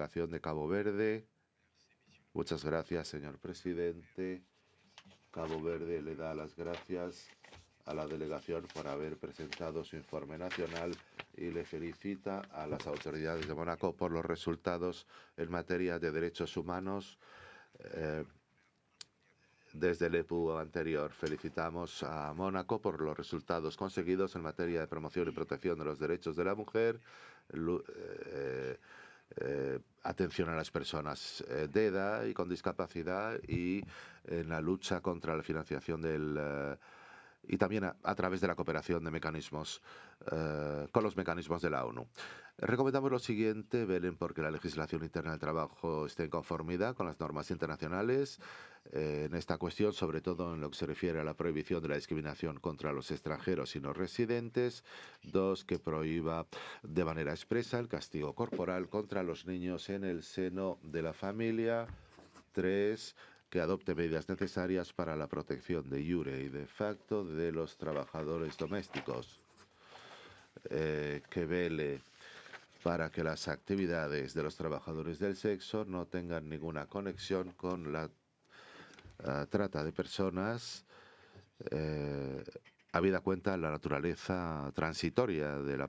delegación de Cabo Verde. Muchas gracias, señor presidente. Cabo Verde le da las gracias a la delegación por haber presentado su informe nacional y le felicita a las autoridades de Mónaco por los resultados en materia de derechos humanos. Desde el EPU anterior felicitamos a Mónaco por los resultados conseguidos en materia de promoción y protección de los derechos de la mujer, atención a las personas de edad y con discapacidad y en la lucha contra la financiación del y también a través de la cooperación de mecanismos con los mecanismos de la ONU. Recomendamos lo siguiente: velen porque la legislación interna del trabajo esté en conformidad con las normas internacionales en esta cuestión, sobre todo en lo que se refiere a la prohibición de la discriminación contra los extranjeros y no residentes. 2, que prohíba de manera expresa el castigo corporal contra los niños en el seno de la familia. 3, que adopte medidas necesarias para la protección de iure y de facto de los trabajadores domésticos. Que vele para que las actividades de los trabajadores del sexo no tengan ninguna conexión con la trata de personas, habida cuenta la naturaleza transitoria de la